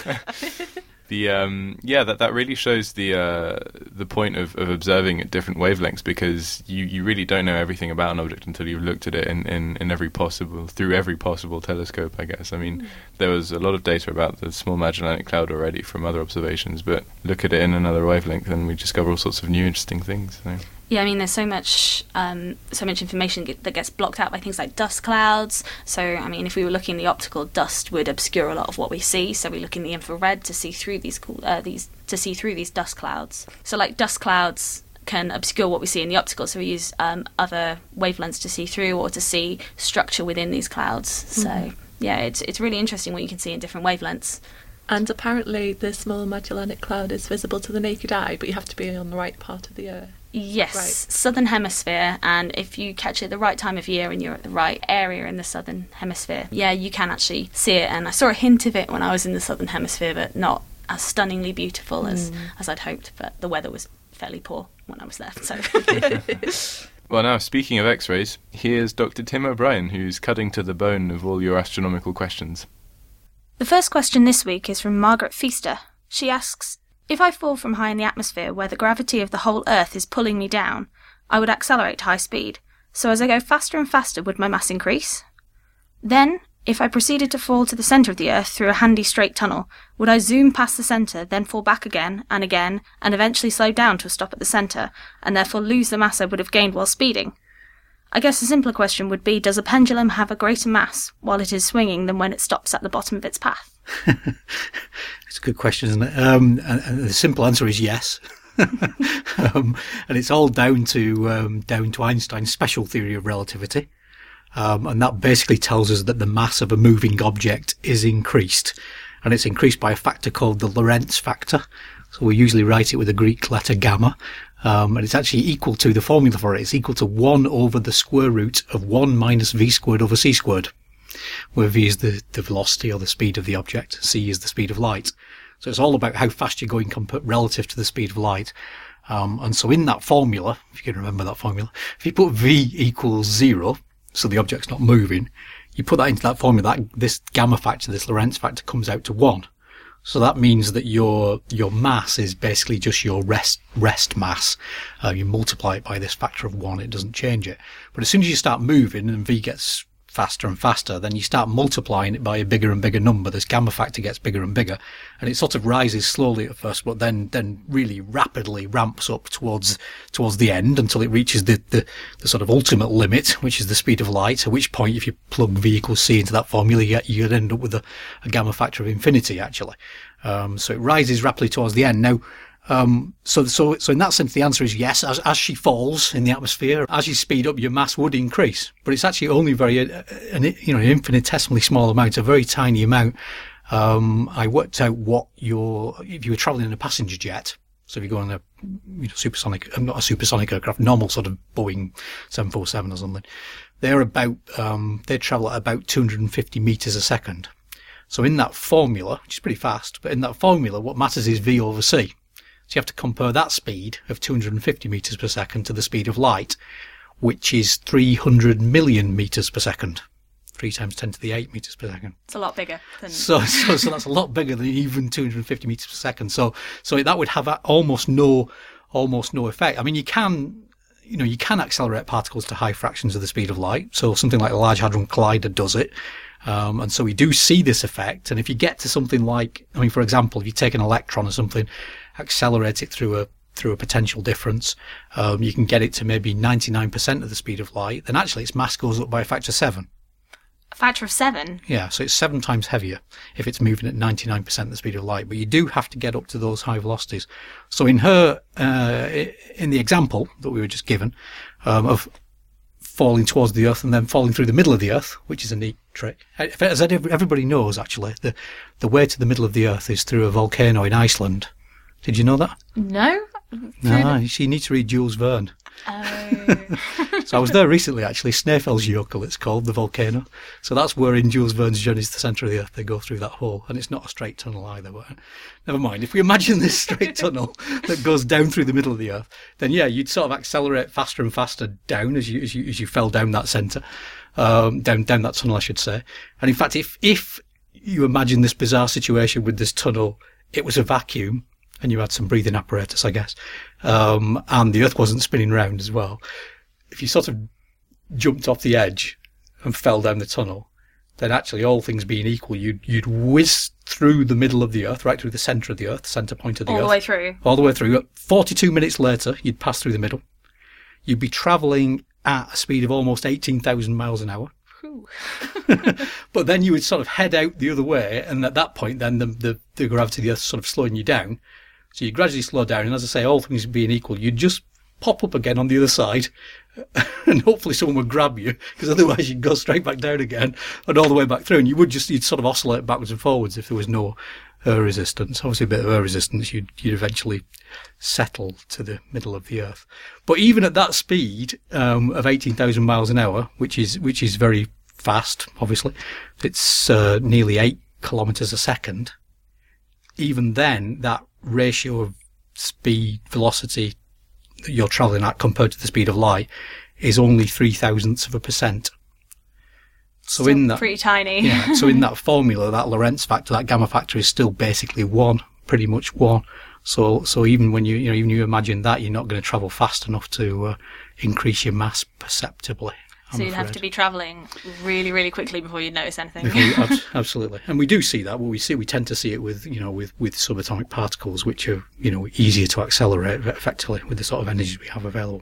The um, yeah, that, that really shows the uh, the point of, of observing at different wavelengths, because you, you really don't know everything about an object until you've looked at it in, in, in every possible through every possible telescope, I guess. I mean, mm. there was a lot of data about the Small Magellanic Cloud already from other observations, but look at it in another wavelength and we discover all sorts of new interesting things. So. Yeah, I mean, there's so much, um, so much information get, that gets blocked out by things like dust clouds. So, I mean, if we were looking in the optical, dust would obscure a lot of what we see. So we look in the infrared to see through these, uh, these to see through these dust clouds. So, like dust clouds can obscure what we see in the optical. So we use um, other wavelengths to see through or to see structure within these clouds. Mm-hmm. So, yeah, it's it's really interesting what you can see in different wavelengths. And apparently, the Small Magellanic Cloud is visible to the naked eye, but you have to be on the right part of the Earth. Yes, right. Southern Hemisphere, and if you catch it at the right time of year and you're at the right area in the Southern Hemisphere, yeah, you can actually see it. And I saw a hint of it when I was in the Southern Hemisphere, but not as stunningly beautiful as, mm. as I'd hoped. But the weather was fairly poor when I was there. So. Well, now, speaking of X-rays, here's Doctor Tim O'Brien, who's cutting to the bone of all your astronomical questions. The first question this week is from Margaret Feaster. She asks, if I fall from high in the atmosphere where the gravity of the whole Earth is pulling me down, I would accelerate high speed. So as I go faster and faster, would my mass increase? Then, if I proceeded to fall to the centre of the Earth through a handy straight tunnel, would I zoom past the centre, then fall back again and again, and eventually slow down to a stop at the centre, and therefore lose the mass I would have gained while speeding? I guess a simpler question would be, does a pendulum have a greater mass while it is swinging than when it stops at the bottom of its path? It's a good question, isn't it? Um, and, and the simple answer is yes. um, and it's all down to um, down to Einstein's special theory of relativity. Um, and that basically tells us that the mass of a moving object is increased. And it's increased by a factor called the Lorentz factor. So we usually write it with a Greek letter gamma. Um, and it's actually equal to, the formula for it, it's equal to one over the square root of one minus v squared over c squared, where v is the, the velocity or the speed of the object, c is the speed of light. So it's all about how fast you're going comp- relative to the speed of light. Um, and so in that formula, if you can remember that formula, if you put v equals zero, so the object's not moving, you put that into that formula, that this gamma factor, this Lorentz factor, comes out to one. So that means that your your mass is basically just your rest rest mass. Uh, you multiply it by this factor of one, it doesn't change it. But as soon as you start moving and v gets faster and faster, then you start multiplying it by a bigger and bigger number. This gamma factor gets bigger and bigger, and it sort of rises slowly at first, but then then really rapidly ramps up towards towards the end until it reaches the, the, the sort of ultimate limit, which is the speed of light, at which point if you plug v equals c into that formula, you, you'd end up with a, a gamma factor of infinity, actually. Um, so it rises rapidly towards the end. Now, Um, so, so, so in that sense, the answer is yes. As, as she falls in the atmosphere, as you speed up, your mass would increase, but it's actually only very, uh, an, you know, an infinitesimally small amount, a very tiny amount. Um, I worked out what your, if you were traveling in a passenger jet, so if you go on a, you know, supersonic, not a supersonic aircraft, normal sort of Boeing seven forty-seven or something, they're about, um, they travel at about two hundred fifty meters a second. So in that formula, which is pretty fast, but in that formula, what matters is v over c. So you have to compare that speed of two hundred fifty meters per second to the speed of light, which is three hundred million meters per second. Three times ten to the eight meters per second. It's a lot bigger than... So, so, so that's a lot bigger than even two hundred fifty meters per second. So, so that would have almost no, almost no effect. I mean, you can, you know, you can accelerate particles to high fractions of the speed of light. So something like the Large Hadron Collider does it. Um, and so we do see this effect. And if you get to something like, I mean, for example, if you take an electron or something, accelerate it through a through a potential difference, um, you can get it to maybe ninety-nine percent of the speed of light, then actually its mass goes up by a factor of seven. A factor of seven? Yeah, so it's seven times heavier if it's moving at ninety-nine percent of the speed of light. But you do have to get up to those high velocities. So in her, uh, in the example that we were just given, um, of falling towards the Earth and then falling through the middle of the Earth, which is a neat trick. As everybody knows, actually, the, the way to the middle of the Earth is through a volcano in Iceland. Did you know that? No. No, you need to read Jules Verne. Oh. So I was there recently, actually. Snæfellsjökull, it's called, the volcano. So that's where in Jules Verne's Journey to the Centre of the Earth they go through that hole. And it's not a straight tunnel either. But never mind. If we imagine this straight tunnel that goes down through the middle of the Earth, then yeah, you'd sort of accelerate faster and faster down as you as you, as you fell down that centre, um, down down that tunnel, I should say. And in fact, if if you imagine this bizarre situation with this tunnel, it was a vacuum, and you had some breathing apparatus, I guess, um, and the Earth wasn't spinning round as well. If you sort of jumped off the edge and fell down the tunnel, then actually, all things being equal, you'd you'd whiz through the middle of the Earth, right through the centre of the Earth, centre point of the All Earth. the way through? All the way through. forty-two minutes later, you'd pass through the middle. You'd be travelling at a speed of almost eighteen thousand miles an hour. But then you would sort of head out the other way, and at that point, then the, the, the gravity of the Earth sort of slowing you down. So you gradually slow down, and as I say, all things being equal, you'd just pop up again on the other side, and hopefully someone would grab you, because otherwise you'd go straight back down again and all the way back through, and you would just you'd sort of oscillate backwards and forwards if there was no air resistance. Obviously, a bit of air resistance, you'd you'd eventually settle to the middle of the Earth. But even at that speed um, of eighteen thousand miles an hour, which is which is very fast, obviously, it's uh, nearly eight kilometres a second. Even then, that ratio of speed, velocity that you're travelling at compared to the speed of light is only three thousandths of a percent. So Still in that, pretty tiny. yeah. So in that formula, that Lorentz factor, that gamma factor, is still basically one, pretty much one. So so even when you you know even you imagine that, you're not going to travel fast enough to uh, increase your mass perceptibly. I'm So you'd have afraid. to be travelling really, really quickly before you'd notice anything. Before you- abs- absolutely, and we do see that. Well, we see we tend to see it with you know with, with subatomic particles, which are you know easier to accelerate effectively with the sort of energies we have available.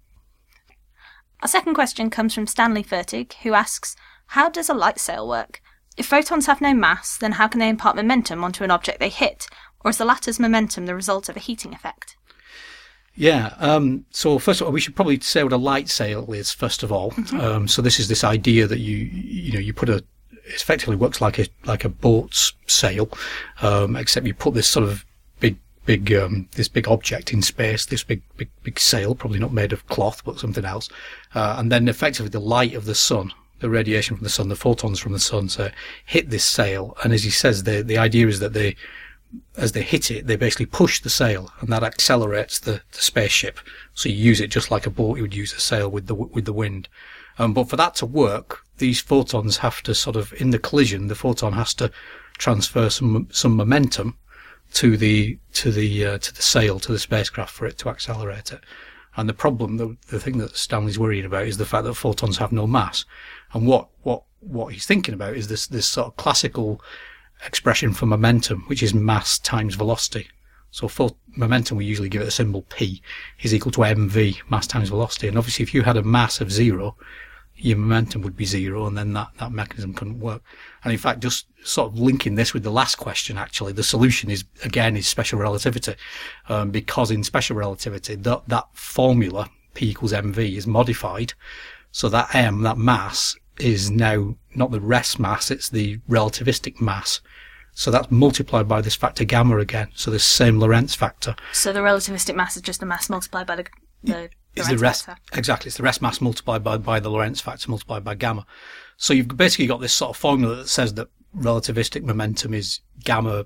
Our second question comes from Stanley Fertig, who asks, how does a light sail work? If photons have no mass, then how can they impart momentum onto an object they hit? Or is the latter's momentum the result of a heating effect? Yeah. Um, so first of all, we should probably say what a light sail is. First of all, mm-hmm. um, so this is this idea that you you know you put a it effectively works like a like a boat's sail, um, except you put this sort of big big um, this big object in space, this big big big sail, probably not made of cloth but something else, uh, and then effectively the light of the sun, the radiation from the sun, the photons from the sun, so hit this sail, and as he says, the the idea is that they as they hit it, they basically push the sail, and that accelerates the, the spaceship. So you use it just like a boat you would use a sail with the with the wind. Um, but for that to work, these photons have to sort of, in the collision, the photon has to transfer some some momentum to the to the uh, to the sail, to the spacecraft, for it to accelerate it. And the problem, the, the thing that Stanley's worried about, is the fact that photons have no mass. And what what what he's thinking about is this this sort of classical expression for momentum, which is mass times velocity. So for momentum, we usually give it a symbol P, is equal to mv, mass times velocity. And obviously, if you had a mass of zero, your momentum would be zero, and then that, that mechanism couldn't work. And in fact, just sort of linking this with the last question, actually, the solution is, again, is special relativity. Um, because in special relativity, that, that formula, P equals mv, is modified. So that m, that mass, is now not the rest mass, it's the relativistic mass. So that's multiplied by this factor gamma again. So this same Lorentz factor. So the relativistic mass is just the mass multiplied by the, the is Lorentz the rest factor. Exactly, it's the rest mass multiplied by, by the Lorentz factor multiplied by gamma. So you've basically got this sort of formula that says that relativistic momentum is gamma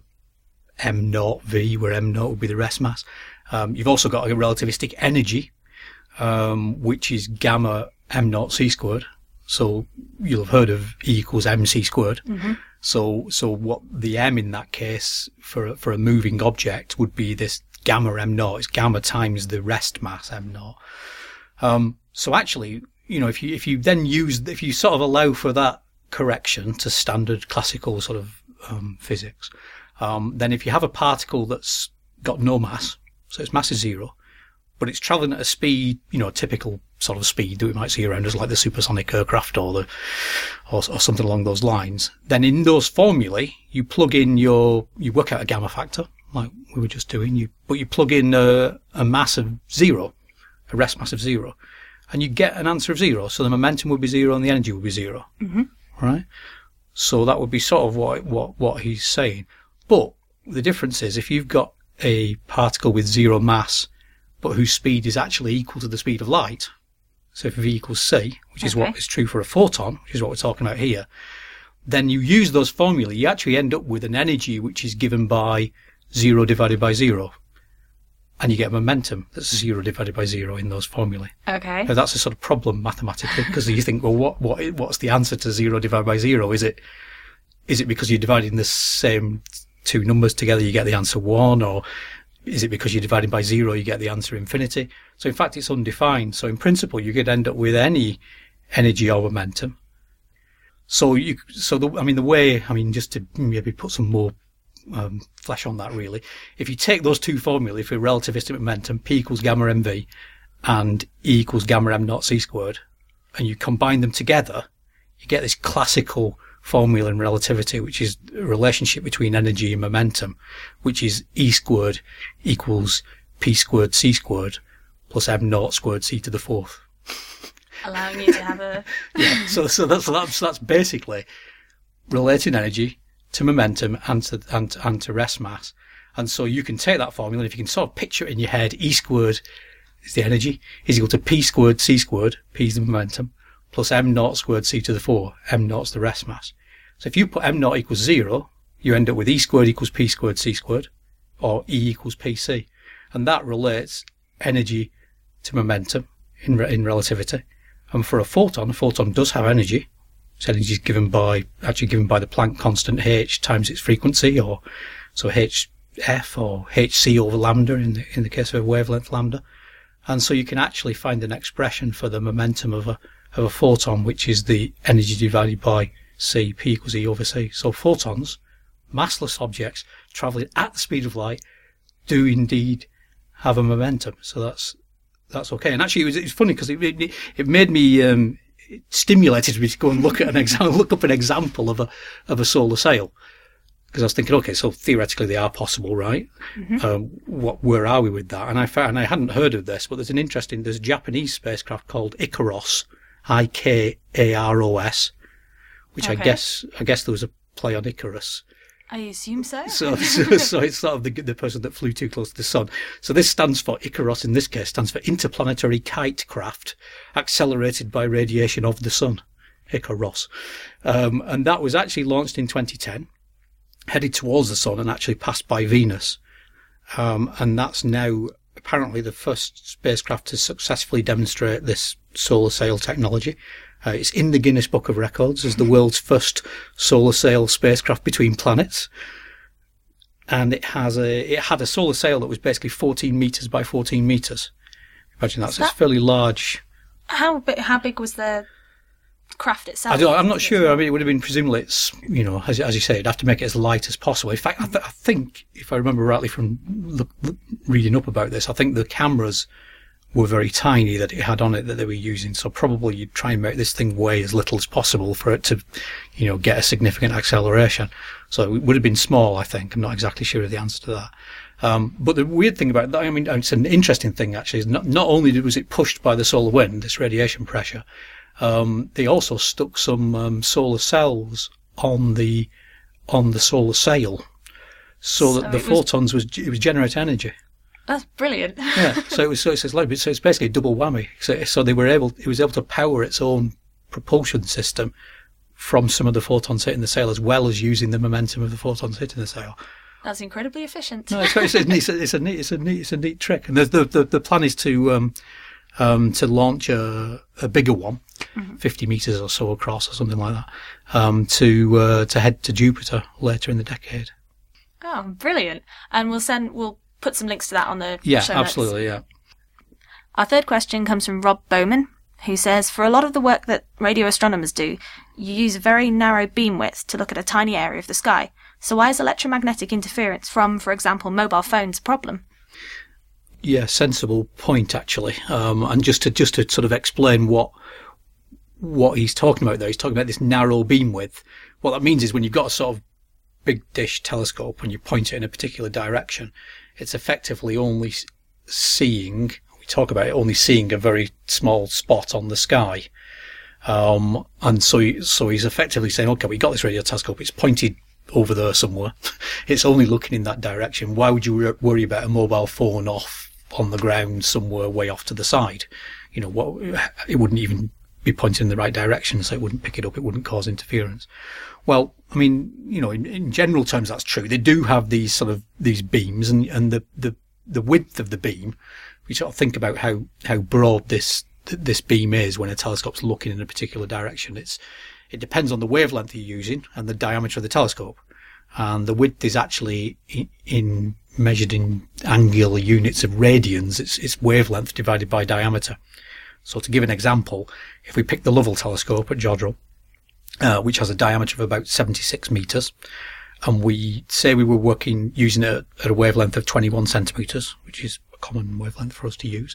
m naught v, where m naught would be the rest mass. Um, you've also got a relativistic energy, um, which is gamma m naught c squared. So you'll have heard of E equals mc squared. Mm-hmm. So so what the m in that case for a, for a moving object would be this gamma m naught. It's gamma times the rest mass m naught. Um, so actually, you know, if you if you then use if you sort of allow for that correction to standard classical sort of um, physics, um, then if you have a particle that's got no mass, so its mass is zero, but it's travelling at a speed, you know, a typical sort of speed that we might see around us, like the supersonic aircraft or the or, or something along those lines, then in those formulae you plug in your you work out a gamma factor like we were just doing, you but you plug in a, a mass of zero, a rest mass of zero, and you get an answer of zero. So the momentum would be zero and the energy would be zero. Mm-hmm. Right? So that would be sort of what what what he's saying. But the difference is if you've got a particle with zero mass but whose speed is actually equal to the speed of light, so if V equals C, which is Okay. what is true for a photon, which is what we're talking about here, then you use those formulae, you actually end up with an energy which is given by zero divided by zero. And you get momentum that's zero divided by zero in those formulae. Okay. Now that's a sort of problem mathematically, because you think, well, what, what, what's the answer to zero divided by zero? Is it, is it because you're dividing the same two numbers together, you get the answer one, or is it because you're dividing by zero, you get the answer infinity? So in fact, it's undefined. So in principle, you could end up with any energy or momentum. So you, so the, I mean, the way, I mean, just to maybe put some more um, flesh on that really, if you take those two formulae for relativistic momentum, P equals gamma mv and E equals gamma m naught c squared, and you combine them together, you get this classical formula in relativity, which is a relationship between energy and momentum, which is E squared equals P squared c squared plus m naught squared c to the fourth. Allowing you to have a... Yeah, so so that's that's that's basically relating energy to momentum and to and, and to rest mass. And so you can take that formula, and if you can sort of picture it in your head, E squared is the energy, is equal to P squared c squared, P is the momentum, plus m naught squared c to the four, m naught's the rest mass. So if you put m naught equals zero, you end up with E squared equals P squared c squared, or E equals P C. And that relates energy to momentum in re- in relativity. And for a photon, a photon does have energy. Its energy is given by, actually given by the Planck constant h times its frequency, or so hf or hc over lambda in the, in the case of a wavelength lambda. And so you can actually find an expression for the momentum of a, of a photon, which is the energy divided by c, p equals e over c. So photons, massless objects travelling at the speed of light, do indeed have a momentum. So that's, that's okay. And actually, it was, it was funny because it, it it made me um, it stimulated me to go and look at an example, look up an example of a of a solar sail, because I was thinking, okay, so theoretically they are possible, right? Mm-hmm. Um, what where are we with that? And I found, and I hadn't heard of this, but there's an interesting there's a Japanese spacecraft called Ikaros, I K A R O S, which Okay. I guess I guess there was a play on Icarus. I assume so. So, so, so it's sort of the, the person that flew too close to the sun. So this stands for, Icaros in this case, stands for Interplanetary Kite Craft Accelerated by Radiation of the Sun. Icaros. Um, and that was actually launched in twenty ten, headed towards the sun and actually passed by Venus. Um, and that's now apparently the first spacecraft to successfully demonstrate this solar sail technology. Uh, it's in the Guinness Book of Records as the world's first solar sail spacecraft between planets. And it has a, it had a solar sail that was basically fourteen meters by fourteen meters. Imagine that. So it's that- fairly large. How big, how big was the craft itself? I don't, I'm not sure. I mean, it would have been presumably it's, you know, as, as you say, you'd have to make it as light as possible. In fact, I, th- I think, if I remember rightly from look, look, reading up about this, I think the cameras were very tiny that it had on it that they were using. So probably you'd try and make this thing weigh as little as possible for it to, you know, get a significant acceleration. So it would have been small, I think. I'm not exactly sure of the answer to that. Um, but the weird thing about that, I mean, it's an interesting thing actually, is not, not only was it pushed by the solar wind, this radiation pressure, um, they also stuck some um, solar cells on the on the solar sail, so, So that the it was- photons was it was generate energy. That's brilliant. Yeah, so it was so it's, it's like so it's basically a double whammy. So so they were able it was able to power its own propulsion system from some of the photons hitting the sail, as well as using the momentum of the photons hitting the sail. That's incredibly efficient. No, it's, it's, a, it's, a, it's a neat, it's a neat, it's a neat trick. And the the the, the plan is to um um to launch a a bigger one, Mm-hmm. fifty meters or so across, or something like that, um to uh, to head to Jupiter later in the decade. Oh, brilliant! And we'll send we'll put some links to that on the Yeah, show notes. absolutely, yeah. Our third question comes from Rob Bowman, who says, for a lot of the work that radio astronomers do, you use a very narrow beam width to look at a tiny area of the sky. So why is electromagnetic interference from, for example, mobile phones a problem? Yeah, sensible point, actually. Um, and just to just to sort of explain what what he's talking about there, he's talking about this narrow beam width. What that means is when you've got a sort of big dish telescope and you point it in a particular direction, it's effectively only seeing, we talk about it, only seeing a very small spot on the sky. Um, and so, he, so he's effectively saying, okay, we got this radio telescope, it's pointed over there somewhere. It's only looking in that direction. Why would you worry about a mobile phone off on the ground somewhere way off to the side? You know, what, it wouldn't even be pointing in the right direction, so it wouldn't pick it up, it wouldn't cause interference. Well, I mean, you know, in, in general terms, that's true. They do have these sort of, these beams, and, and the, the, the width of the beam, we sort of think about how, how broad this, this beam is when a telescope's looking in a particular direction. It's, it depends on the wavelength you're using and the diameter of the telescope. And the width is actually in, in measured in angular units of radians. It's, it's wavelength divided by diameter. So to give an example, if we pick the Lovell telescope at Jodrell, uh, which has a diameter of about seventy-six metres, and we say we were working using it at a wavelength of twenty-one centimetres, which is a common wavelength for us to use,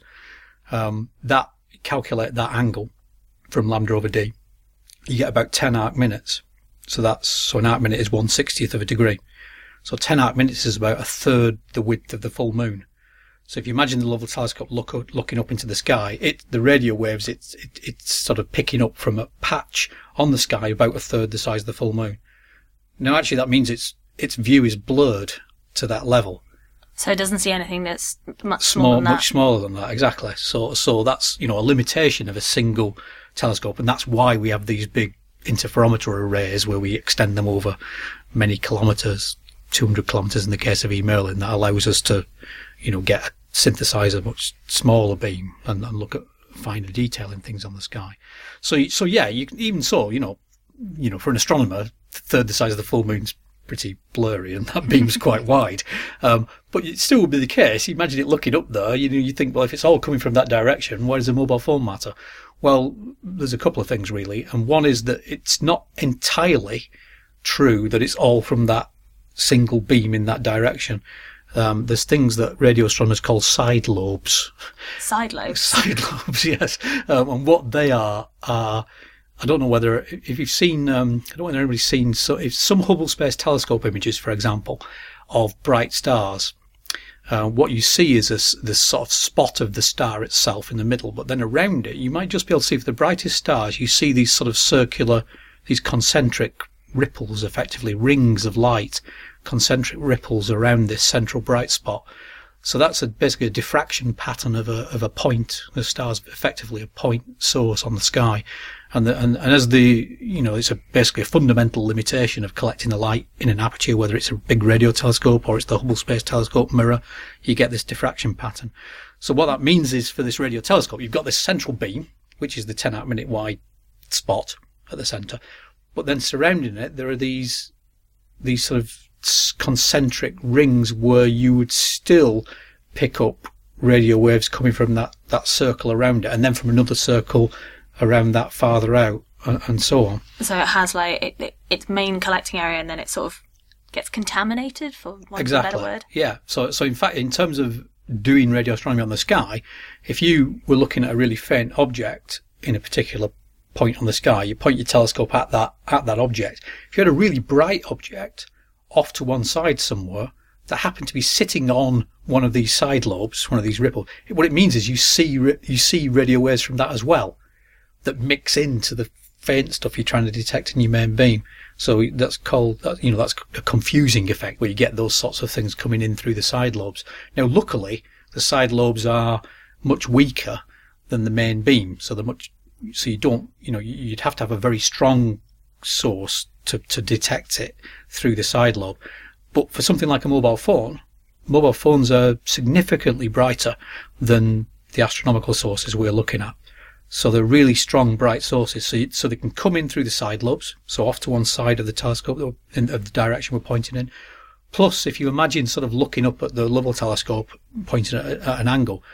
um, that calculate that angle from lambda over d, you get about ten arc minutes. So that's, so an arc minute is one sixtieth of a degree. So ten arc minutes is about a third the width of the full moon. So if you imagine the Lovell telescope look, looking up into the sky, it, the radio waves, it's, it, it's sort of picking up from a patch on the sky about a third the size of the full moon. Now actually that means its, its view is blurred to that level. So it doesn't see anything that's much Small, smaller than that. much smaller than that, exactly. So, so that's, you know, a limitation of a single telescope, and that's why we have these big interferometer arrays where we extend them over many kilometres, two hundred kilometres in the case of E. Merlin, that allows us to, you know, get synthesize a much smaller beam and, and look at finer detail in things on the sky. So, so yeah, you can, even so, you know, you know, for an astronomer, a third the size of the full moon's pretty blurry, and that beam's quite wide. Um, but it still would be the case. Imagine it looking up there. You know, you think, well, if it's all coming from that direction, why does a mobile phone matter? Well, there's a couple of things really, and one is that it's not entirely true that it's all from that single beam in that direction. Um, there's things that radio astronomers call side lobes. Side lobes. Side lobes, yes. Um, and what they are are, I don't know whether, if you've seen, um, I don't know whether anybody's seen, so if some Hubble Space Telescope images, for example, of bright stars, uh, what you see is this, this sort of spot of the star itself in the middle, but then around it, you might just be able to see, for the brightest stars, you see these sort of circular, these concentric ripples, effectively rings of light, concentric ripples around this central bright spot. So that's a, basically a diffraction pattern of a of a point. The star's effectively a point source on the sky, and the, and, and as the you know it's a, basically a fundamental limitation of collecting the light in an aperture, whether it's a big radio telescope or it's the Hubble Space Telescope mirror, you get this diffraction pattern. So what that means is, for this radio telescope, you've got this central beam, which is the ten arc minute wide spot at the centre, but then surrounding it there are these these sort of concentric rings where you would still pick up radio waves coming from that, that circle around it, and then from another circle around that farther out, and, and so on. So it has like it, it, its main collecting area, and then it sort of gets contaminated, for want exactly. of a better word. Yeah. So, so in fact, in terms of doing radio astronomy on the sky, if you were looking at a really faint object in a particular point on the sky, you point your telescope at that at that object. If you had a really bright object off to one side somewhere that happened to be sitting on one of these side lobes, one of these ripples, what it means is you see you see radio waves from that as well that mix into the faint stuff you're trying to detect in your main beam. So that's called, you know, that's a confusing effect where you get those sorts of things coming in through the side lobes. Now, luckily, the side lobes are much weaker than the main beam, so they're much, so you don't, you know, you'd have to have a very strong source to, to detect it through the side lobe. But for something like a mobile phone, mobile phones are significantly brighter than the astronomical sources we're looking at. So they're really strong, bright sources. So, you, so they can come in through the side lobes, so off to one side of the telescope, in, of the direction we're pointing in. Plus, if you imagine sort of looking up at the Lovell telescope, pointing at, at an angle,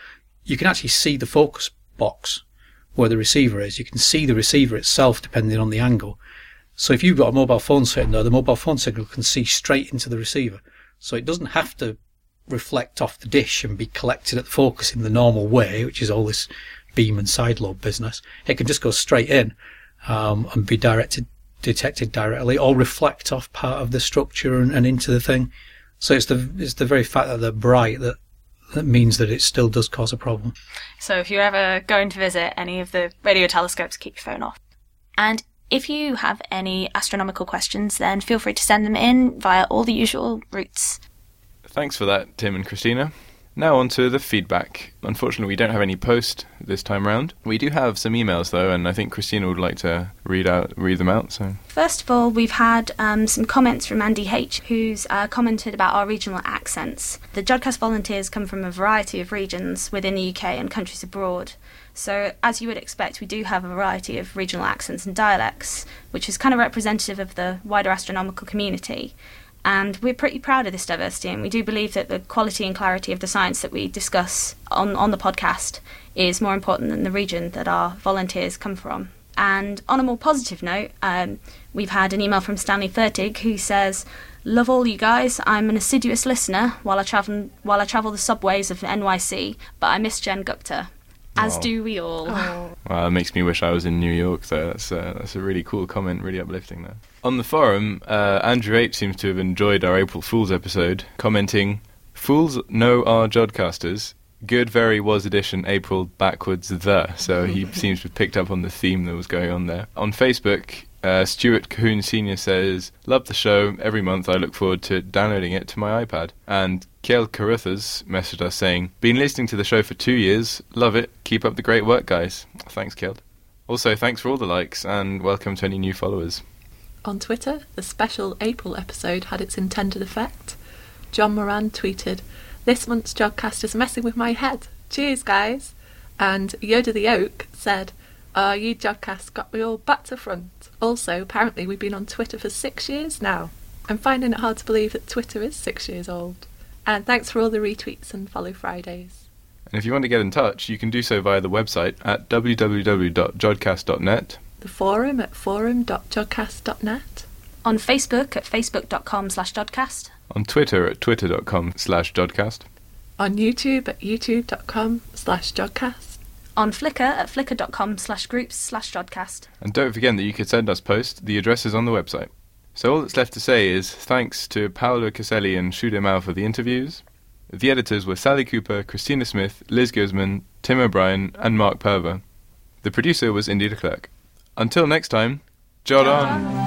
you can actually see the focus box where the receiver is. You can see the receiver itself depending on the angle. So if you've got a mobile phone sitting there, the mobile phone signal can see straight into the receiver. So it doesn't have to reflect off the dish and be collected at the focus in the normal way, which is all this beam and side lobe business. It can just go straight in um, and be directed, detected directly, or reflect off part of the structure and, and into the thing. So it's the it's the very fact that they're bright that that means that it still does cause a problem. So if you're ever going to visit any of the radio telescopes, keep your phone off. And if you have any astronomical questions, then feel free to send them in via all the usual routes. Thanks for that, Tim and Christina. Now on to the feedback. Unfortunately, we don't have any post this time round. We do have some emails, though, and I think Christina would like to read out, read them out. So, first of all, we've had um, some comments from Andy H, who's uh, commented about our regional accents. The Jodcast volunteers come from a variety of regions within the U K and countries abroad. So, as you would expect, we do have a variety of regional accents and dialects, which is kind of representative of the wider astronomical community. And we're pretty proud of this diversity, and we do believe that the quality and clarity of the science that we discuss on, on the podcast is more important than the region that our volunteers come from. And on a more positive note, um, we've had an email from Stanley Fertig who says, "Love all you guys. I'm an assiduous listener while I travel while I travel the subways of N Y C, but I miss Jen Gupta. As oh. do we all." Oh. Wow, that makes me wish I was in New York, though. That's, uh, that's a really cool comment, really uplifting there. On the forum, uh, Andrew H seems to have enjoyed our April Fool's episode, commenting, "Fools know our Jodcasters. Good very was edition April backwards the." So he seems to have picked up on the theme that was going on there. On Facebook, uh, Stuart Cahoon Senior says, "Love the show. Every month I look forward to downloading it to my iPad." And Kjell Caruthers messaged us saying, "Been listening to the show for two years. Love it. Keep up the great work, guys." Thanks, Kjell. Also, thanks for all the likes, and welcome to any new followers. On Twitter, the special April episode had its intended effect. John Moran tweeted, "This month's Jodcast is messing with my head. Cheers, guys." And Yoda the Oak said, "Ah, you Jodcast got me all back to front." Also, apparently we've been on Twitter for six years now. I'm finding it hard to believe that Twitter is six years old. And thanks for all the retweets and follow Fridays. And if you want to get in touch, you can do so via the website at w w w dot jodcast dot net. The forum at forum dot jodcast dot net. On Facebook at facebook.com slash Jodcast. On Twitter at twitter.com slash Jodcast. On YouTube at youtube.com slash Jodcast. On Flickr at flickr.com slash groups slash Jodcast. And don't forget that you could send us posts. The address is on the website. So all that's left to say is thanks to Paolo Caselli and Shude Mao for the interviews. The editors were Sally Cooper, Christina Smith, Liz Guzman, Tim O'Brien and Mark Perver. The producer was Indy de Klerk. Until next time, Jod on!